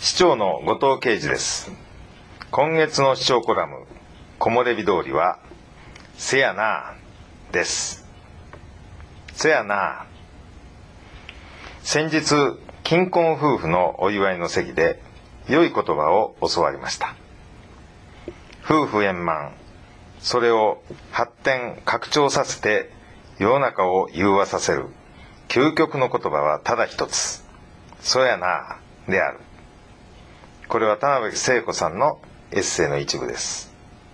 市長の後藤啓二です。今月の市長コラム、木漏れ日通りは、せやなぁです。せやなぁ。先日、金婚夫婦のお祝いの席で、良い言葉を教わりました。夫婦円満、それを発展、拡張させて、世の中を融和させる、究極の言葉はただ一つ、そやなぁである。これは田辺聖子さんのエッセイの一部です。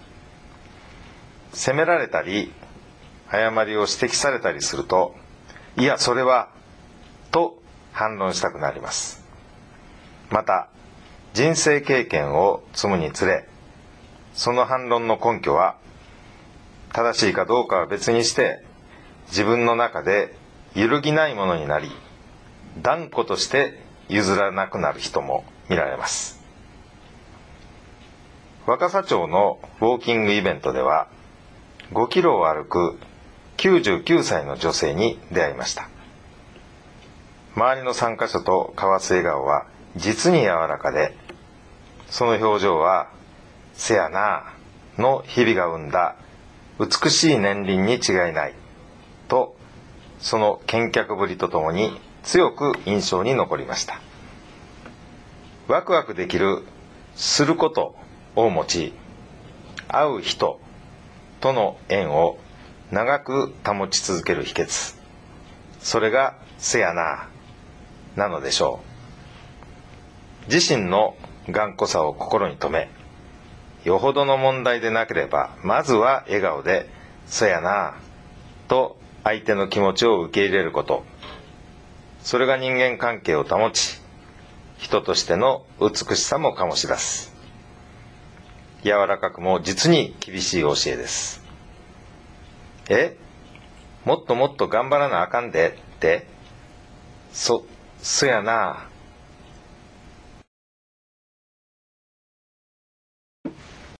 責められたり、誤りを指摘されたりすると、いや、それは、と反論したくなります。また、人生経験を積むにつれ、その反論の根拠は、正しいかどうかは別にして、自分の中で揺るぎないものになり、断固として譲らなくなる人も見られます。若狭町のウォーキングイベントでは、5キロを歩く99歳の女性に出会いました。周りの参加者と交わす笑顔は実に柔らかで、その表情は、せやなぁの日々が生んだ美しい年輪に違いない、と、その健脚ぶりとともに強く印象に残りました。ワクワクできる、することを持ち、会う人との縁を長く保ち続ける秘訣、それがせやななのでしょう。自身の頑固さを心に留め、よほどの問題でなければまずは笑顔でせやなと相手の気持ちを受け入れること、それが人間関係を保ち、人としての美しさも醸し出す、柔らかくも実に厳しい教えです。もっともっと頑張らなあかんでって、そやな